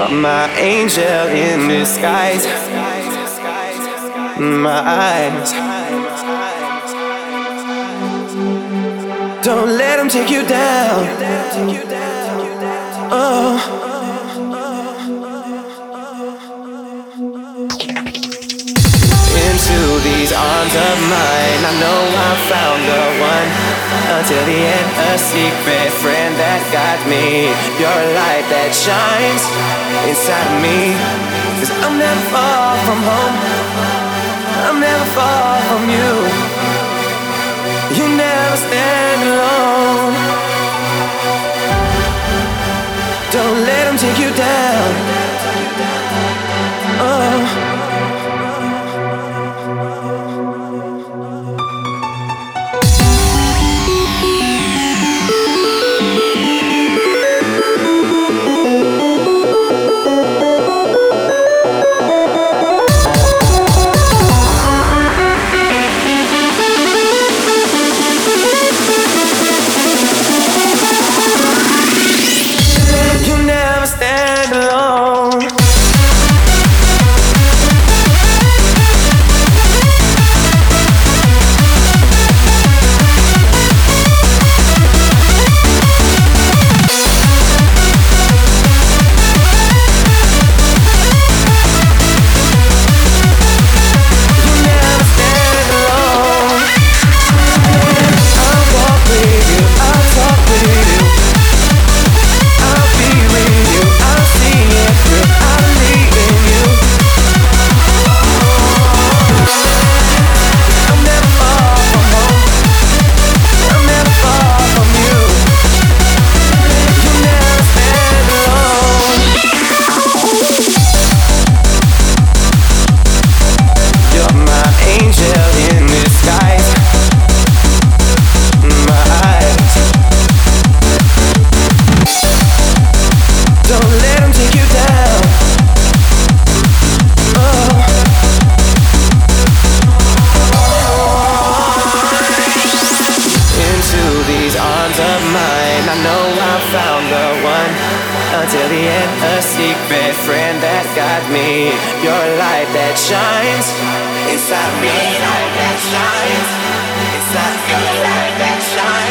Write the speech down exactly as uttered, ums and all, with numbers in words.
You're my angel in disguise. My eyes. Don't let them take you down. Oh. Into these arms of mine, I know I found the one. Until the end, a secret friend that got me. You're a light that shines inside of me. 'Cause I'm never far from home, I'm never far from you. You never stand alone. Don't let them take you down. Oh. Until the end, a secret friend that got me. You're a light that shines inside me. Light that shines inside me. Light that shines.